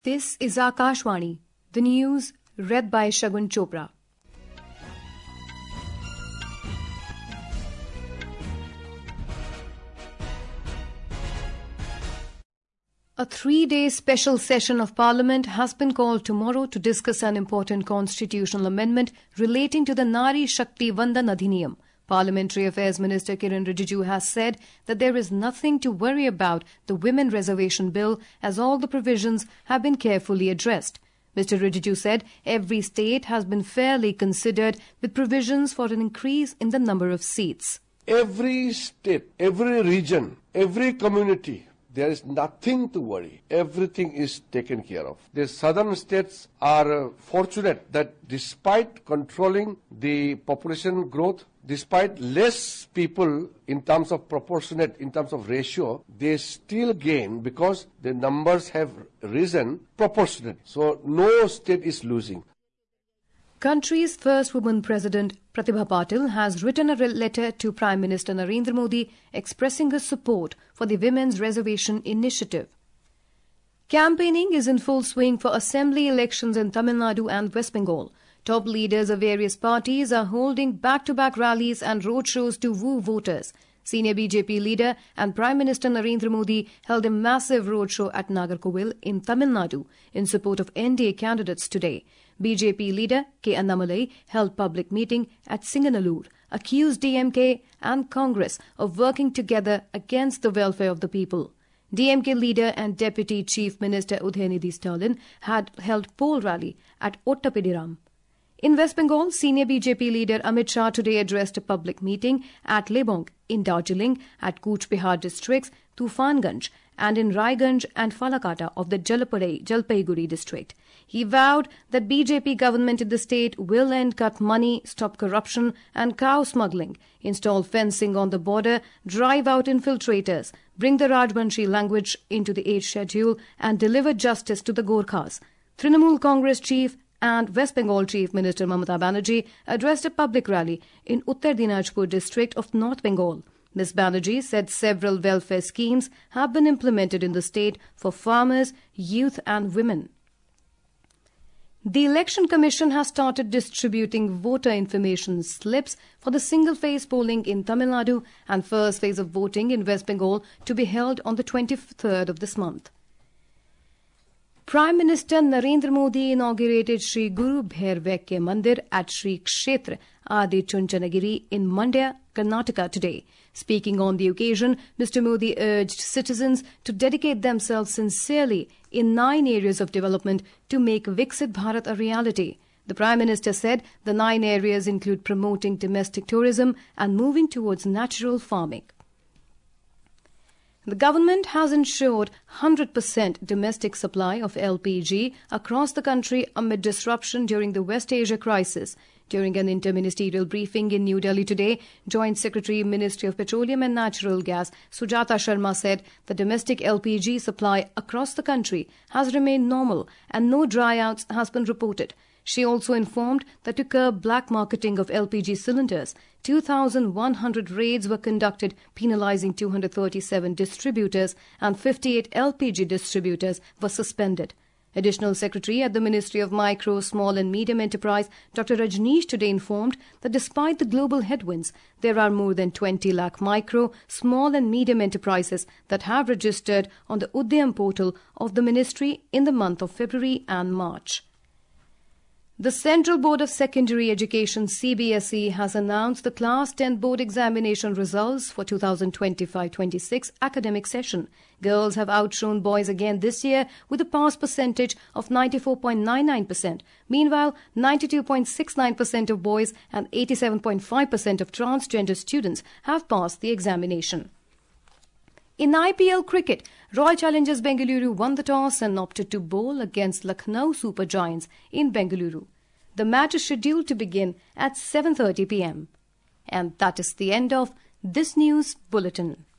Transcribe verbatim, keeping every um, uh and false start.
This is Akashvani, the news read by Shagun Chopra. A three-day special session of Parliament has been called tomorrow to discuss an important constitutional amendment relating to the Nari Shakti Vandan Adhiniyam. Parliamentary Affairs Minister Kiren Rijiju has said that there is nothing to worry about the Women Reservation Bill as all the provisions have been carefully addressed. Mister Rijiju said every state has been fairly considered with provisions for an increase in the number of seats. Every state, every region, every community, there is nothing to worry. Everything is taken care of. The southern states are uh, fortunate that despite controlling the population growth, despite less people in terms of proportionate, in terms of ratio, they still gain because the numbers have risen proportionate. So no state is losing. Country's first woman president, Pratibha Patil, has written a letter to Prime Minister Narendra Modi expressing her support for the Women's Reservation Initiative. Campaigning is in full swing for assembly elections in Tamil Nadu and West Bengal. Top leaders of various parties are holding back-to-back rallies and roadshows to woo voters. Senior B J P leader and Prime Minister Narendra Modi held a massive roadshow at Nagarkoil in Tamil Nadu in support of N D A candidates today. B J P leader K. Annamalai held public meeting at Singanallur, accused D M K and Congress of working together against the welfare of the people. D M K leader and Deputy Chief Minister Udhayanidhi Stalin had held poll rally at Ottapidiram. In West Bengal, senior B J P leader Amit Shah today addressed a public meeting at Lebong, in Darjeeling, at Cooch Behar districts, Tufanganj, and in Raiganj and Falakata of the Jalpaiguri district. He vowed that B J P government in the state will end cut money, stop corruption and cow smuggling, install fencing on the border, drive out infiltrators, bring the Rajbanshi language into the eighth schedule and deliver justice to the Gorkhas. Trinamool Congress chief and West Bengal Chief Minister Mamata Banerjee addressed a public rally in Uttar Dinajpur district of North Bengal. Miz Banerjee said several welfare schemes have been implemented in the state for farmers, youth and women. The Election Commission has started distributing voter information slips for the single-phase polling in Tamil Nadu and first phase of voting in West Bengal to be held on the twenty-third of this month. Prime Minister Narendra Modi inaugurated Sri Guru Bhair Vaikya Mandir at Sri Kshetra Adi Chunchanagiri in Mandya, Karnataka today. Speaking on the occasion, Mister Modi urged citizens to dedicate themselves sincerely in nine areas of development to make Viksit Bharat a reality. The Prime Minister said the nine areas include promoting domestic tourism and moving towards natural farming. The government has ensured one hundred percent domestic supply of L P G across the country amid disruption during the West Asia crisis. During an interministerial briefing in New Delhi today, Joint Secretary, Ministry of Petroleum and Natural Gas, Sujata Sharma said the domestic L P G supply across the country has remained normal and no dryouts has been reported. She also informed that to curb black marketing of L P G cylinders, two thousand one hundred raids were conducted, penalizing two hundred thirty-seven distributors and fifty-eight L P G distributors were suspended. Additional Secretary at the Ministry of Micro, Small and Medium Enterprise, Doctor Rajneesh, today informed that despite the global headwinds, there are more than twenty lakh micro, small and medium enterprises that have registered on the Udyam portal of the Ministry in the month of February and March. The Central Board of Secondary Education C B S E has announced the Class ten Board Examination results for two thousand twenty-five twenty-six academic session. Girls have outshone boys again this year with a pass percentage of ninety-four point nine nine percent. Meanwhile, ninety-two point six nine percent of boys and eighty-seven point five percent of transgender students have passed the examination. In I P L cricket, Royal Challengers Bengaluru won the toss and opted to bowl against Lucknow Super Giants in Bengaluru. The match is scheduled to begin at seven thirty p m. And that is the end of this news bulletin.